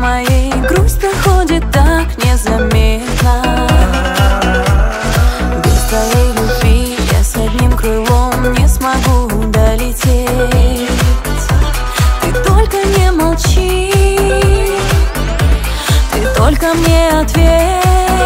моей грусть проходит так незаметно. Без твоей любви я с одним крылом не смогу долететь. Ты только не молчи, ты только мне ответь.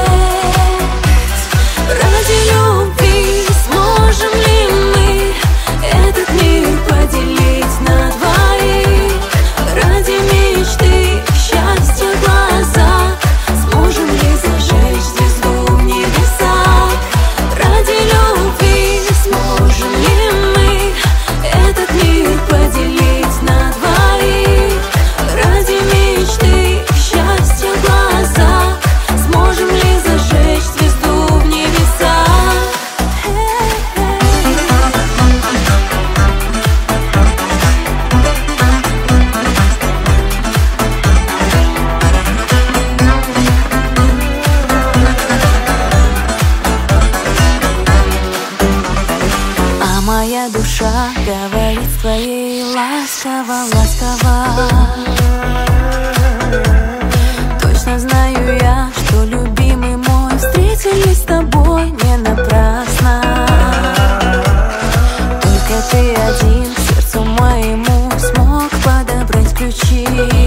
Ради любви сможем ли мы этот мир поделить на двоих? Ради мечты, счастья в глазах сможем ли зажечь звезду в небесах? Ради любви сможем ли мы этот мир поделить на двоих? Ради мечты, счастья в глазах сможем ли зажечь звезду в небесах? А моя душа говорит с твоей ласково, ласково. Точно знаю я, что любимый мой встретились с тобой не напрасно. Только ты один сердцу моему смог подобрать ключи.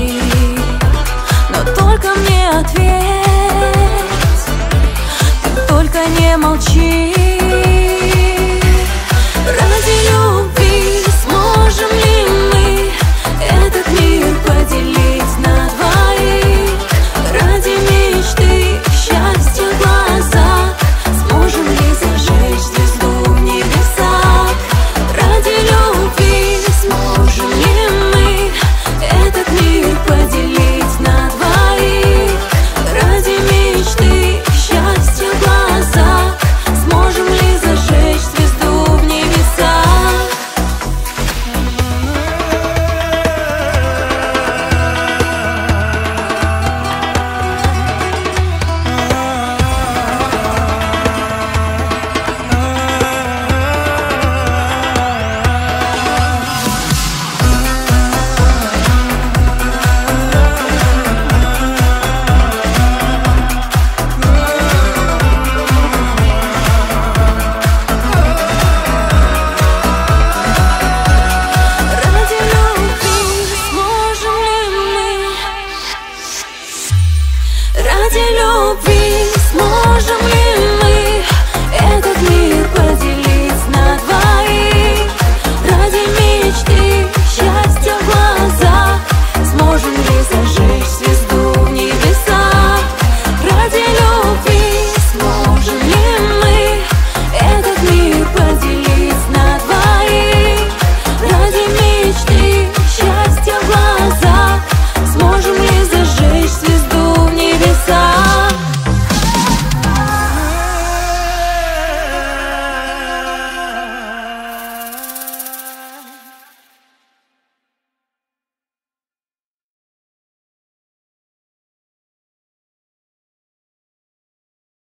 Но только мне ответь, ты только не молчи.